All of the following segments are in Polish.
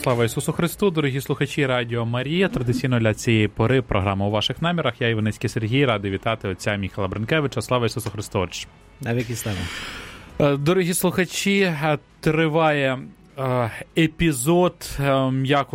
Слава Ісусу Христу, дорогі слухачі Радіо Марія. Традиційно для цієї пори програма «У ваших намірах». Я, Іваницький Сергій, радий вітати отця Міхайла Бринкевича. Слава Ісусу Христу, отче. Навіки слава. Дорогі слухачі, триває епізод, м'яко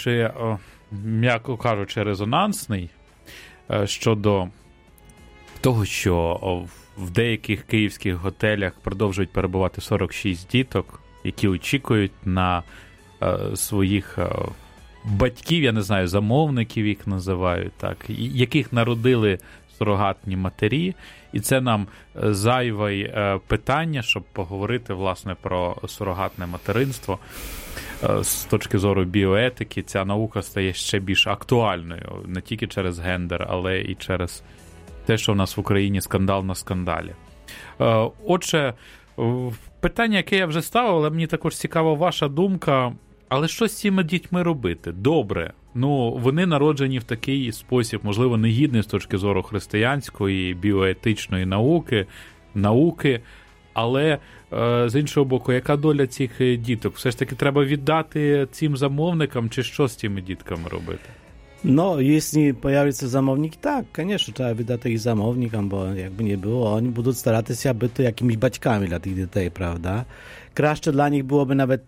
кажучи, резонансний щодо того, що в деяких київських готелях продовжують перебувати 46 діток, які очікують на своїх батьків, я не знаю, замовників їх називають, так, яких народили сурогатні матері. І це нам зайве питання, щоб поговорити, власне, про сурогатне материнство. З точки зору біоетики ця наука стає ще більш актуальною, не тільки через гендер, але і через те, що в нас в Україні скандал на скандалі. Отже, питання, яке я вже ставив, але мені також цікава ваша думка. Але що з цими дітьми робити? Добре, вони народжені в такий спосіб, можливо, негідний з точки зору християнської, біоетичної науки, але, з іншого боку, яка доля цих діток? Все ж таки треба віддати цим замовникам, чи що з цими дітками робити? Jeśli pojawią się zamówniki, tak, koniecznie trzeba wydać ich zamownikom, bo jakby nie było, oni będą starać się być jakimiś baćkami dla tych dzieci, prawda? Краще dla nich byłoby nawet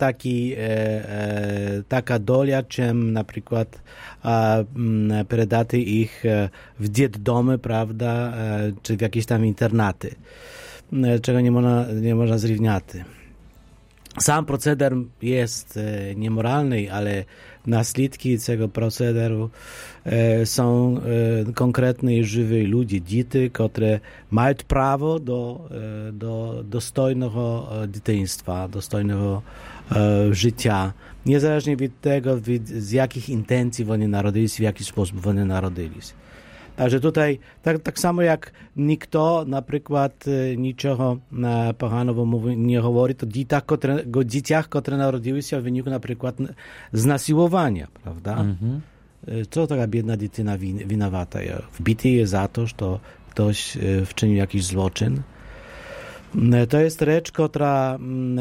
taka dolia, czym na przykład передати ich w dzietdomy, prawda, czy w jakieś tam internaty, czego nie można zrówniać. Sam proceder jest niemoralny, ale naslідки tego procederu są konkretne i żywe ludzie, dzieci, które mają prawo do dostojnego dzieciństwa, dostojnego życia, niezależnie od tego, z jakich intencji oni narodzili się, w jaki sposób oni narodzili się. Także tutaj, tak samo jak nikt na przykład niczego poganego nie mówi o dzieciach, które narodziły się w wyniku na przykład znasiłowania, prawda? Co taka biedna dziewczyna winowata? Wbity jest za to, że ktoś wczynił jakiś zloczyn. To jest rzecz, która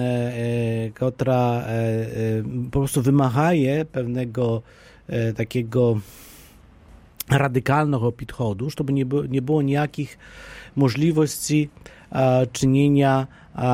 po prostu wymaga pewnego takiego radykalnego podchodu, żeby nie było nijakich możliwości czynienia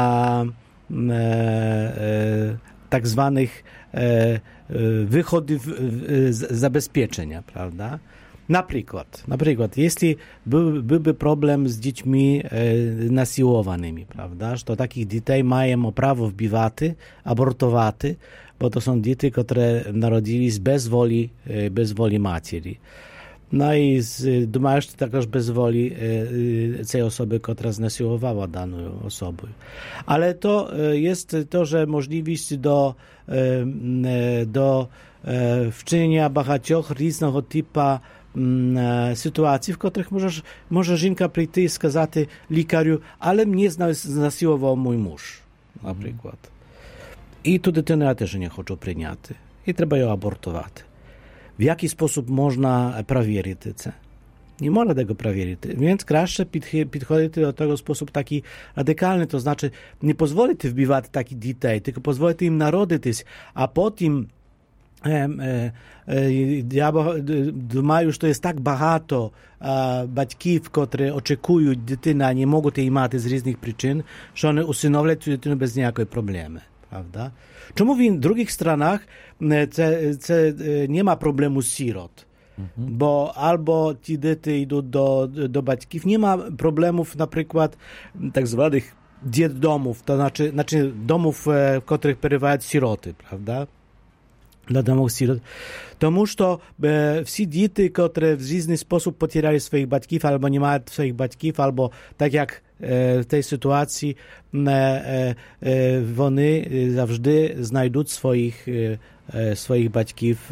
tak zwanych wychodów zabezpieczenia, prawda? Na przykład, jeśli byłby problem z dziećmi nasiłowanymi, prawda, że takich dzieci mają prawo wbiwać, abortować, bo to są dzieci, które narodzili się bez woli materi. No i думаєш також без волі цієї особи, котра знасилувала дану особу. Але то є теж можливість до вчинення багатьох різного типу ситуацій, в котрих може жінка прийти і сказати лікарю, але мені знасилував мій муж, наприклад. І ту дитину я теж не хочу прийняти. І треба її абортувати. W jaki sposób można przewierzyć to? Nie można tego przewierzyć, więc краще підходити do tego w sposób taki radykalny, to znaczy nie pozwolić wbiwać takich dzieci, tylko pozwolić im narodzić, a potem ja думаю, że to jest tak багато батьків, które oczekują dziewczyny, a nie mogą jej mać z różnych przyczyn, że one usynowlą tę dziewczynę bez żadnej problemy, prawda? Czemu w drugich stronach nie ma problemu z sirot? Bo albo ci dzieci idą do батьків, nie ma problemów na przykład tak zwanych dzietdomów, to znaczy domów, w których przebywają siroty, prawda? Dla domów sirot. Тому що всі діти, які в різний спосіб потеряли своїх батьків, або не мають своїх батьків, або так як в tej sytuacji вони завжди знайдуть своїх батьків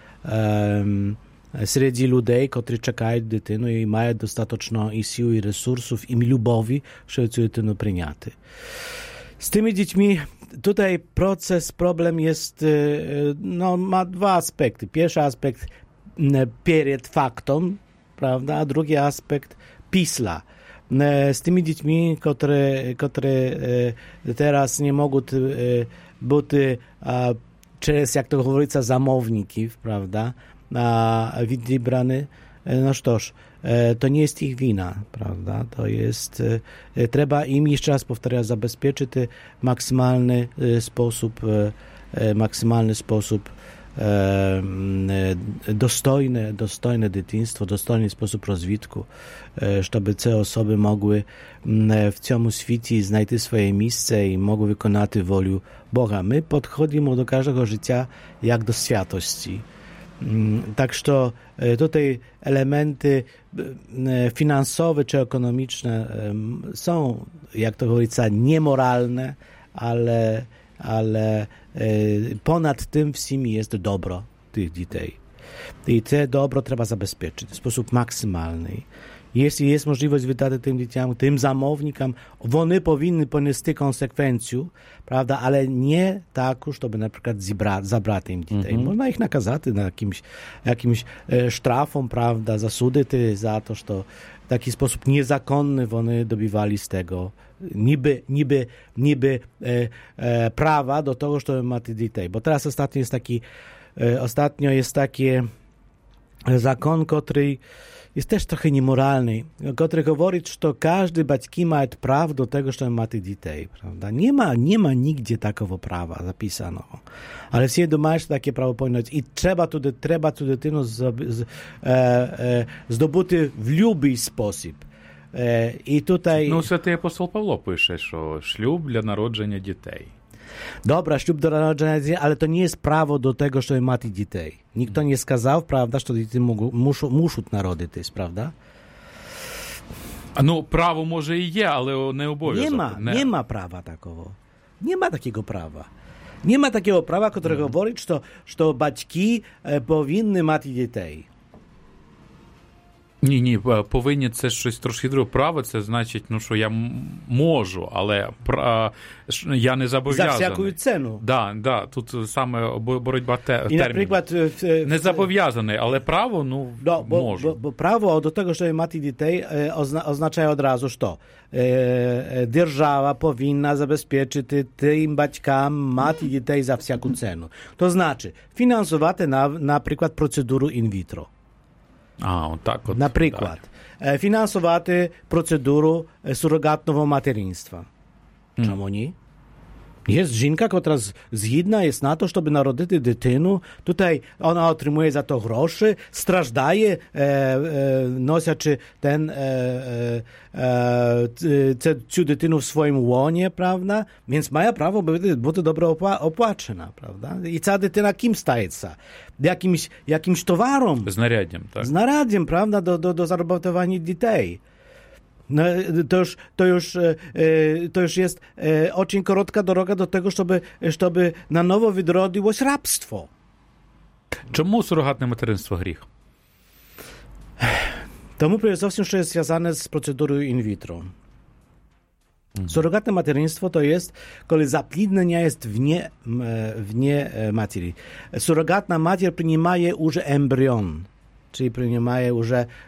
серед людей, які чекають дитину і мають достатньо і сил, і ресурсів, і любові, щоб цю дитину прийняти. Z tymi dziećmi tutaj problem jest, ma dwa aspekty. Pierwszy aspekt przed faktem, prawda, a drugi aspekt pisla. Z tymi dziećmi, które teraz nie mogą być przez, jak to mówiится, zamowników, prawda, wybrany, no cóż, to nie jest ich wina, prawda, to jest, trzeba im, jeszcze raz powtarzam, zabezpieczyć maksymalny sposób dostojne dzieciństwo, dostojny sposób rozwitku, żeby te osoby mogły w całym świecie znaleźć swoje miejsce i mogły wykonać wolę Boga. My podchodzimy do każdego życia jak do świętości. Tak, że tutaj elementy finansowe czy ekonomiczne są, jak to mówiится, niemoralne, ale ponad tym wszystkim jest dobro tych dzieci. I te dobro trzeba zabezpieczyć w sposób maksymalny. Jeśli jest możliwość wydać tym dzieciom, tym zamownikom, one powinny ponieść konsekwencje, prawda, ale nie tak, żeby na przykład zabrać im dzieci. Można ich nakazać na jakimś sztrafom, prawda, zasudać za to, że w taki sposób niezakonny one dobywali z tego niby prawa do tego, żeby mieć dzieci. Bo teraz ostatnio jest taki zakon, który jest też trochę niemoralny, który mówi, że każdy batki ma prawo do tego, żeby mieć dzieci, prawda? Nie ma nigdzie takiego prawa zapisanego. Ale wszyscy думають, że takie prawo powinno być i trzeba tu dziewczynę zdobyć w любий sposób. І tutaj... Ну, святий апостол Павло пише, що шлюб для народження дітей. Dobra, ślub do narodzenia dzieci, ale to nie jest prawo do tego, żeby mieć dzieci. Nikt nie skazał, prawda, że dzieci muszą narodzić, prawda? Ну, право може і є, але не обов'язок. Nie ma prawa takiego. Nie ma takiego prawa. Nie ma takiego prawa, które mówi, że батьки powinny mieć dzieci. Ні, повинні це щось трошки друге. Право, це значить, що я можу, але я не зобов'язаний. За всяку ціну. Да, тут саме боротьба термінів. Наприклад, не зобов'язаний, але право, можу. Bo prawo do tego, żeby mieć dzieci, oznacza od razu, że держава powinna zabezpieczyć tym батькам mieć dzieci za всяку cenę. To znaczy, finansować na przykład procedurę in vitro. Так. Наприклад, фінансувати процедуру сурогатного материнства. Чому ні? Є жінка, яка згідна jest na to, щоб народити дитину. Tutaj ona отримує за то гроші, страждає, носячи цю дитину в своєму łonie, правда? Więc має право бути добре оплачена, правда? І ця дитина ким стається? Jakimś towarem. Знаряддям, tak. Znaradziem, prawda, do zarobowania dzieci. No, to już jest очень krótka droga do tego, żeby na nowo wydrodziło się rabstwo. Czemu surogatne materinstwo grzech? Тому przede wszystkim, że jest związane z procedurą in vitro. Surogatne materinstwo to jest, kiedy zaplidnienie jest wnie materii. Surogatna mater przyjmuje już embrion, czyli przyjmuje już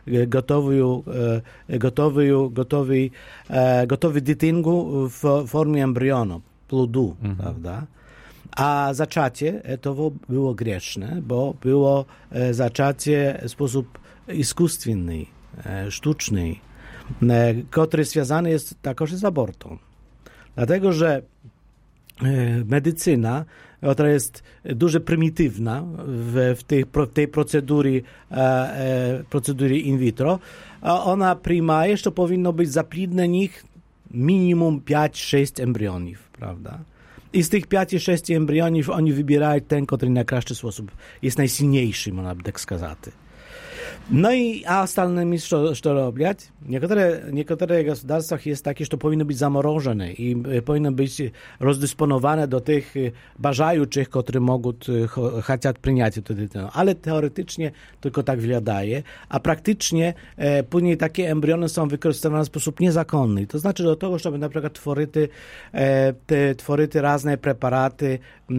gotowy dziecinku w formie embrionu, plodu, prawda? A zaczacie to było grzeszne, bo było zaczacie w sposób искусственny, sztuczny, który związany jest także z abortą. Dlatego, że medycyna, która jest дуже prymitywna w tej procedury in vitro, ona przyjmuje, że powinno być zaplidnionych minimum 5-6 embrionów, prawda? I z tych 5-6 embrionów oni wybierają ten, który na każdy sposób jest najsilniejszy, można by tak сказать. No i a остальными что robić? Niektóre gospodarstwa jest takie, że powinno być zamrożone i powinno być rozdysponowane do tych bажаючих, którzy mogą chcieć przyjąć to dziecko. Ale teoretycznie tylko tak wyglądaje, a praktycznie później takie embriony są wykorzystywane w sposób niezakonny. To znaczy do tego, żeby na przykład tworzyć różne preparaty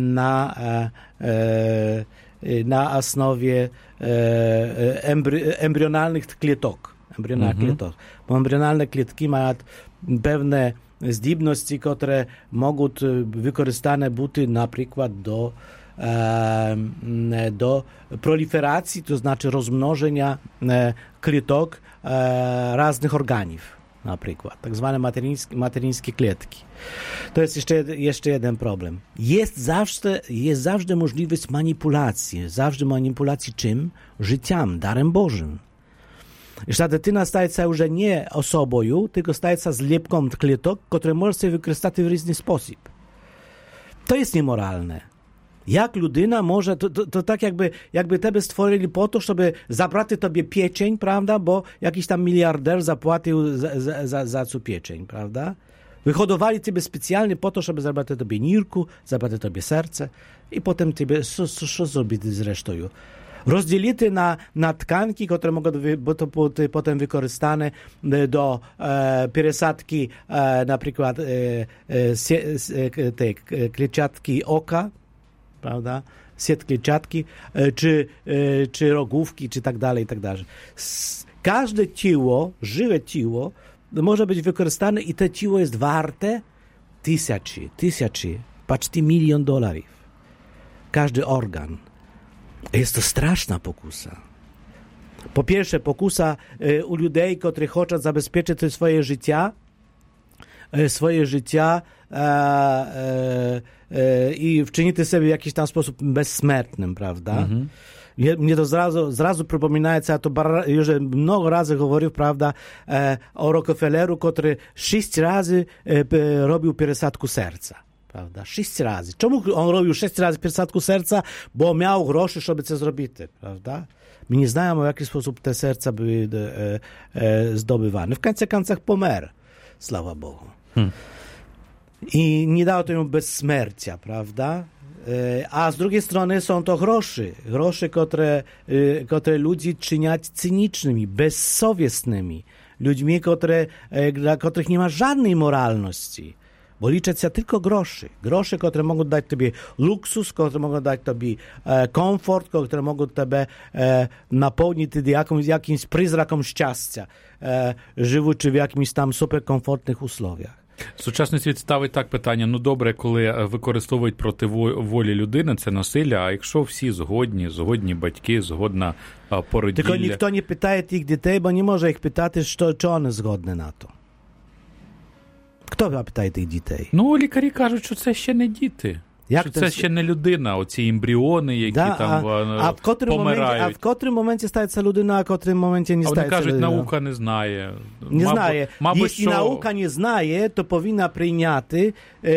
na osnowie embrionalnych klietok. Bo embrionalne klietki mają pewne zdolności, które mogą wykorzystane być na przykład do do proliferacji, to znaczy rozmnożenia klitok różnych organów, na przykład, tak zwane materińskie klatki. To jest jeszcze jeden problem. Jest zawsze możliwość manipulacji czym? Życiem, darem Bożym. I ta dytyna staje się już nie osobą, tylko staje się zlepką klitok, które może sobie wykorzystać w różny sposób. To jest niemoralne. Jak ludyna może, to tak jakby tebe stworzyli po to, żeby zabrać tobie pieczeń, prawda, bo jakiś tam miliarder zapłacił za co pieczeń, prawda? Wyhodowali ciebie specjalnie po to, żeby zabrać tobie nirku, zabrać tobie serce i potem tobie, co zrobić z resztą? Rozdzielity na tkanki, które mogą być potem wykorzystane do peresadki na przykład tej kletczatki oka, prawda? Siat kletczatki, czy rogówki, czy tak dalej, i tak dalej. Każde ciało, żywe ciało może być wykorzystane i to ciało jest warte tysięcy, почти $1 milion. Każdy organ. Jest to straszna pokusa. Po pierwsze, pokusa u ludzi, którzy chcą zabezpieczyć swoje życia i wczynić sobie w jakiś tam sposób bezsmертnym, prawda? Mhm. Mnie to zrazu przypomina, co ja to już mnogo razy mówił, prawda, o Rockefelleru, który 6 razy robił peresadku serca. Prawda? 6 razy. Czemu on robił 6 razy peresadku serca? Bo miał groszy, żeby to zrobić, prawda? My nie znamy, w jaki sposób te serca były zdobywane. W końcach pomer, sława Bogu. I nie dało to mu bezsmерcia, prawda? A z drugiej strony są to groszy, które ludzi czynią cynicznymi, bezsowieśnymi, ludźmi, dla których nie ma żadnej moralności. Bo liczą się tylko grosze, które mogą dać tobie luksus, które mogą dać tobie komfort, które mogą tobie napełnić jakimś przyzrakiem szczęścia, żyjąc w jakimś tam super komfortnych usłowiach. Сучасний світ ставить так питання, ну добре, коли використовують проти волі людини, це насилля, а якщо всі згодні батьки, згодна породілля. Tylko ніхто не питає тих дітей, бо не може їх питати, що вони згодні на то. Хто питає тих дітей? Ну, лікарі кажуть, що це ще не діти. Що це ще не людина, оці ембріони, які там помирають. А в котрому моменті стається людина, а в котрому моменті не стається людина? Вони кажуть, наука не знає. Не знає. Якщо наука не знає, то повинна прийняти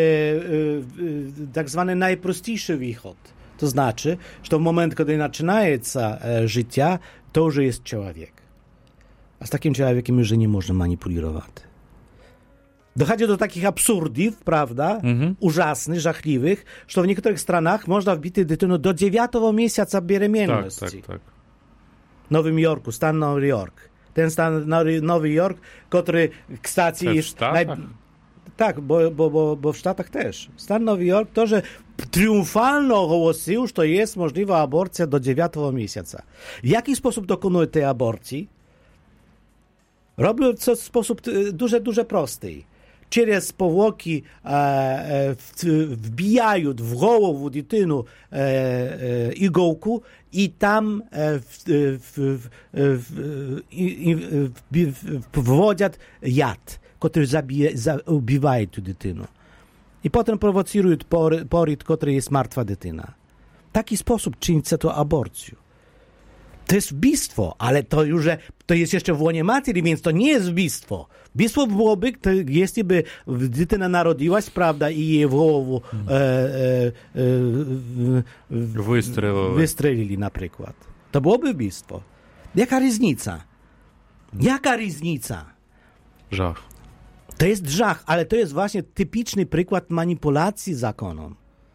так званий найпростіший виход. To znaczy, że w moment, kiedy zaczyna życie, to już jest człowiek. A z takim człowiekiem już nie można manipulować. Dochodzi do takich absurdów, prawda, ужасnych, żachliwych, że w niektórych stronach można wbić dytynu do 9 miesiąca беременности. Tak. W Nowym Jorku, stan Nowy Jork. Ten stan Nowy Jork, który, kstacji jest... Tak, bo w Stanach też. Stan Nowy Jork to, że triumfalno ogłosił, że jest możliwa aborcja do 9 miesiąca. W jaki sposób dokonuje tej aborcji? Robią to w sposób dużo prosty. Через powłoki wbijają w głowę dytynu igołku i tam wwodzą jad, który ubiwają tę dytynę. I potem prowokują poryt, który jest martwa dytyna. W taki sposób czyni się to aborcję. To jest wbistwo, ale to jest jeszcze w łonie matki, więc to nie jest wbistwo. Wbistwo byłoby, jeśli by dytyna narodziłaś, prawda, i jej w głowę wystrzelili na przykład. To byłoby wbistwo. Jaka różnica? Żach. To jest żach, ale to jest właśnie typiczny przykład manipulacji zakonem.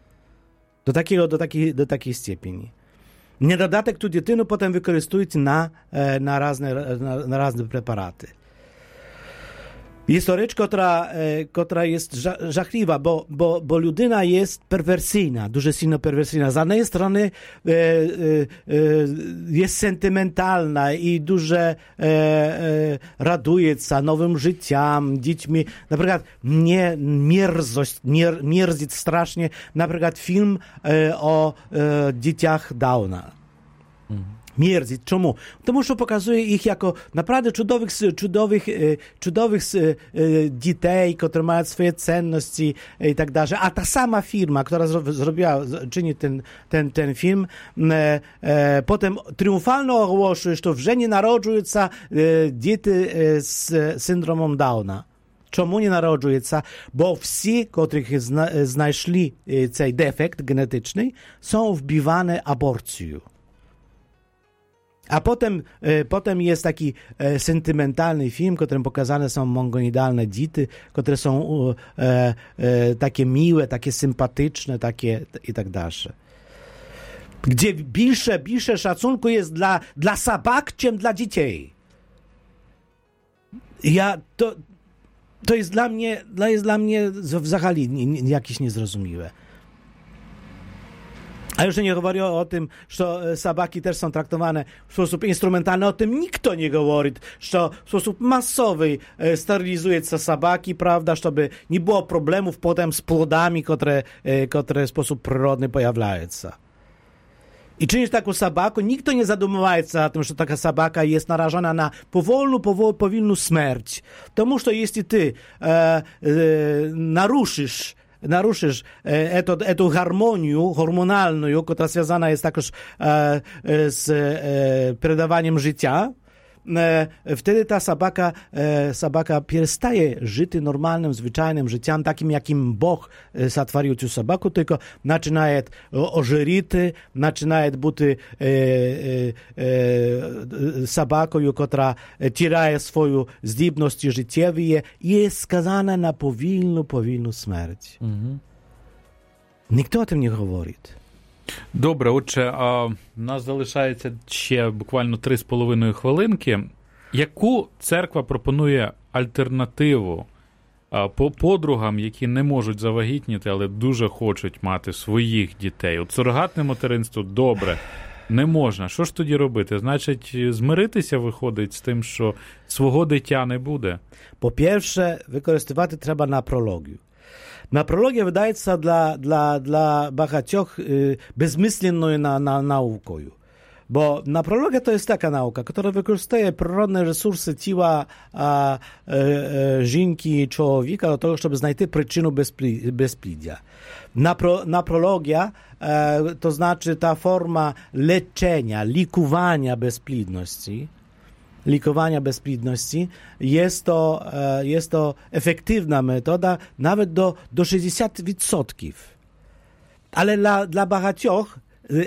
Do takiej stopni. Niedodatek tu dytynu potem wykorzystujecie na różne preparaty. Jest to rzecz, która jest żachliwa, bo ludyna jest perwersyjna, дуже silno perwersyjna. Z jednej strony jest sentymentalna i dużo raduje się nowym życiem, dziećmi. Na przykład mnie mierzi strasznie, na przykład film o dzieciach Downa. Mierdzić. Czemu? Тому що pokazuje ich jako naprawdę cudownych dzieci, które mają swoje cenności i tak dalej. A ta sama firma, która czyni ten film, potem triumfalnie ogłosiła, że w żenie narodziły się dzieci z syndromem Downa. Czemu nie narodziły się? Bo wszyscy, których znaleźli ten defekt genetyczny, są wbiwane aborcją. A potem jest taki sentymentalny film, w którym pokazane są mongonidalne dzieci, które są takie miłe, takie sympatyczne, takie i tak dalej. Gdzie bliższe szacunku jest dla sabak, czym dla dzieci. To jest dla mnie w ogóle jakieś niezrozumiałe. A już nie mówię o tym, że sabaki też są traktowane w sposób instrumentalny. O tym nikt nie mówi, że w sposób masowy sterylizuje się sabaki, prawda, żeby nie było problemów potem z płodami, które w sposób przyrodny pojawiają się. I czynisz taką sabaku, nikt nie zadumuje się o tym, że taka sabaka jest narażona na powolną śmierć. Tomu, że jeśli ty naruszysz эту гармонию гормональную, która związana jest także z передаwaniem życia, wtedy ta sabaka przestaje żyć normalnym, zwyczajnym życiem, takim jakim Bóg stworzył tę sabaku, tylko zaczyna ożyrić, zaczyna być sabaką, która tiraje swoją zdolność życiową i jest skazana na powolną śmierć. Nikt o tym nie mówi. Добре, отже, у нас залишається ще буквально 3,5 хвилинки. Яку церква пропонує альтернативу подругам, які не можуть завагітніти, але дуже хочуть мати своїх дітей? От сурогатне материнство добре, не можна. Що ж тоді робити? Значить, змиритися виходить з тим, що свого дитя не буде? По-перше, використовувати треба напрологію. Naprologia wydaje się dla багатьох bezmyślną nauką. Bo naprologia to jest taka nauka, która wykorzystuje przyrodne resursy ciała żonki człowieka do tego, żeby znaleźć przyczynę bezpłodия. Naprologia to znaczy ta forma leczenia, likowania bezpłodności. Jest to efektywna metoda nawet do 60%. Ale dla багатьох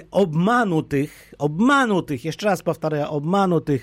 obmanutych, jeszcze raz powtarzam, obmanutych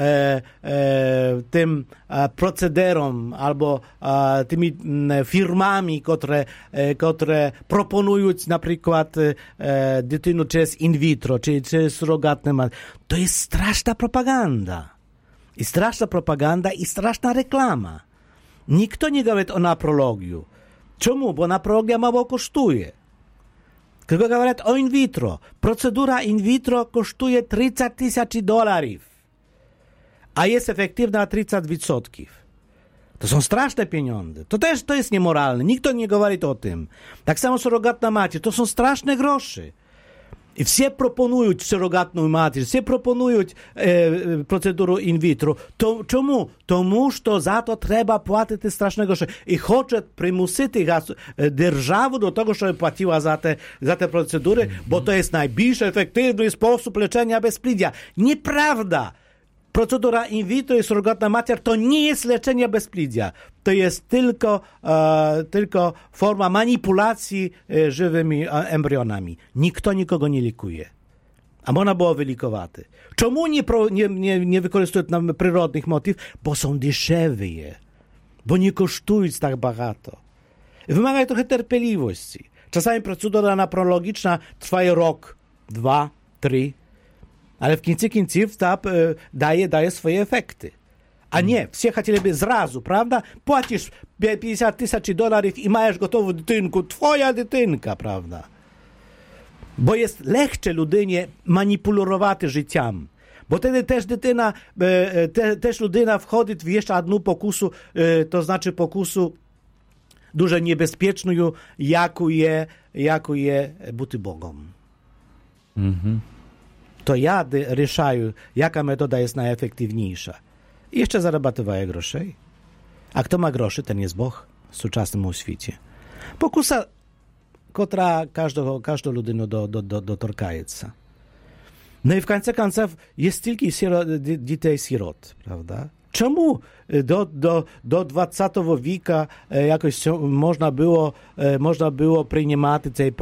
tym procederom albo tymi firmami, które proponują na przykład dziewczynę przez in vitro, czy przez surrogatne matki. To jest straszna propaganda. I straszna reklama. Nikt nie mówi o naprologiu. Czemu? Bo naprologia mało kosztuje. Tylko mówią o in vitro. Procedura in vitro kosztuje $30,000, a jest efektywna 30%. To są straszne pieniądze. To jest niemoralne. Nikt nie mówi o tym. Tak samo surrogatna macier. To są straszne grosze. I wszyscy proponują surrogatną materz, wszyscy proponują procedurę in vitro. Czemu? Тому що za to trzeba płacić straszne grosze. I chce przymusić державу do tego, żeby płaciła za te procedury, bo to jest najbardziej efektywny sposób leczenia bezpłodия. Nieprawda! Procedura in vitro i surrogatna mater to nie jest leczenie bezpłodия. To jest tylko forma manipulacji żywymi embrionami. Nikt nikogo nie likuje. A można było wylikować. Czemu nie wykorzystują nam przyrodnych motywów? Bo są deszczowe. Bo nie kosztują tak bardzo. Wymagają trochę terpieliwości. Czasami procedura naprologiczna trwa rok, 2, 3. Ale w końcu daje swoje efekty. A nie, всі хотіли зразу, правда? Платиш $50,000 і маєш готову дитинку, твоя дитинка, правда? Бо є легше людині маніпулювати життям. Бо тоді теж людина входить в ще одну покусу, то значить покусу дуже небезпечною, яку є бути Богом. To ja решаю, jaka metoda jest najefektywniejsza. I jeszcze zarabatywuje groszej. A kto ma groszy, ten jest Bóg w współczesnym świecie. Pokusa, która każdą ludину dotorkaється. No i w końcu końców jest tylko dzieci-sierot, prawda? Czemu do XX wieku jakoś można było przyjmować ten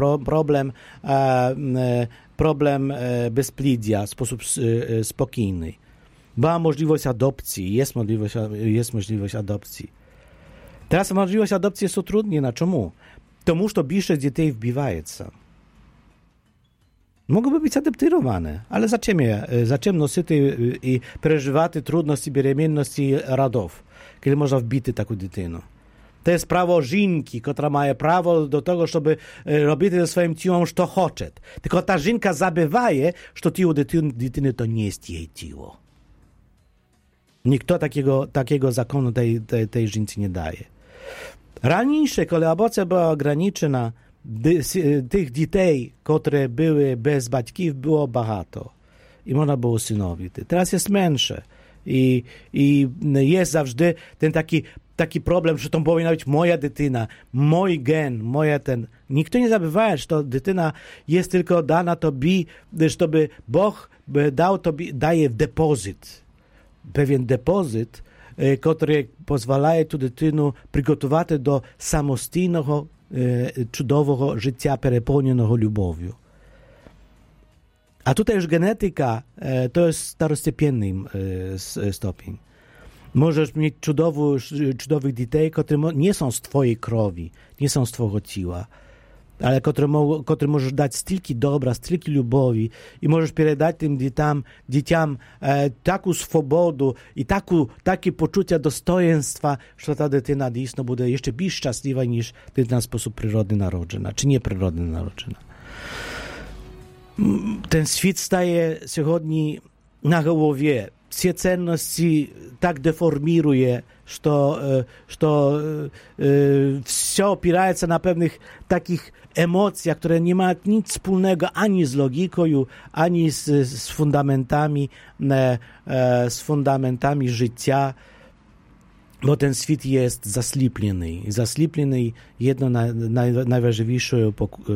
problem bezpłodия w sposób spokojny? Była możliwość adopcji, jest możliwość adopcji. Teraz możliwość adopcji jest utrudniona. Czemu? Тому що більше дітей вбивається. Mogłyby być adoptowane, ale zaczem nosić i przeżywać trudności беременності родов, kiedy można wbić taką dziewczynę. To jest prawo żynki, która ma prawo do tego, żeby robić ze swoim ciałem, co chce. Tylko ta żynka zabywaje, że ciało dziewczyny to nie jest jej ciało. Nikt takiego zakonu tej żynce nie daje. Raniejsze, kiedy aborcja była ograniczona, tych dzieci, które były bez baćków, było багато. I można było usynowić. Teraz jest mniejsze. I jest zawsze ten taki problem, że to powinna być moja dziewczyna, mój gen, Nikt nie zabywa, że to dziewczyna jest tylko dana tobie, żeby Bóg dał tobie, daje depozyt. Pewien depozyt, który pozwala tu dziewczynę przygotować do samostійnego, cudowego życia perepełnionego lubowią. A tutaj już genetyka to jest starostopienny stopień. Możesz mieć cudowych dzieci, które nie są z twojej krwi, nie są z twojego ciała, ale które możesz dać stylki dobra, stylki lubowi i możesz przekazać tym dzieciom taką swobodę i takie poczucie dostojeństwa, że ta dziewczyna действительно będzie jeszcze bardziej szczęśliwa niż dziewczyna w sposób przyrodny narodzona, czy nieprzyrodny narodzona. Ten świat staje сегодня na głowie. Все ценности так деформирует, что все опирается на pewnych takich emocjach, które nie mają nic wspólnego ani z logiką, ani z fundamentami życia, bo ten świat jest zasliplony jedną najważniejszą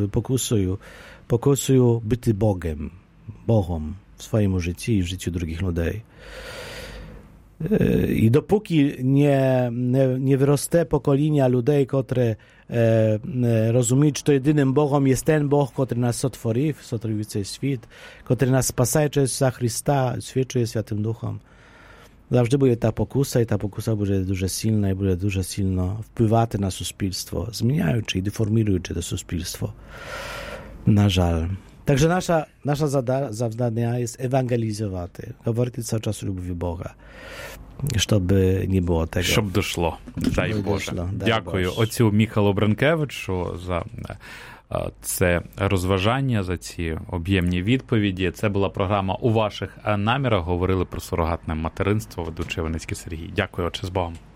pokusą byty Bogiem w swoim życiu i w życiu drugich ludzi. I dopóki nie wyroste pokolenia ludzi, które rozumieją, że to jedynym Bogiem jest ten Bóg, który nas stworzył cały świat, który nas spasaje przez Chrysta, świadczy Świętym Duchem. Zawsze będzie ta pokusa i ta pokusa będzie дуже silna i będzie дуже silno wpływać na społeczeństwo, zmieniając i deformując to społeczeństwo. Na żal. Także nasze zadanie jest ewangelizować, mówić cały czas o lubi Boga, żeby nie było tego. Щоб дошло, дай Боже. Дякую отцю Міхалу Бранкевичу за це розважання, за ці об'ємні відповіді. Це була програма «У ваших намірах». Говорили про сурогатне материнство, ведучий Іваницький Сергій. Дякую, отче, з Богом.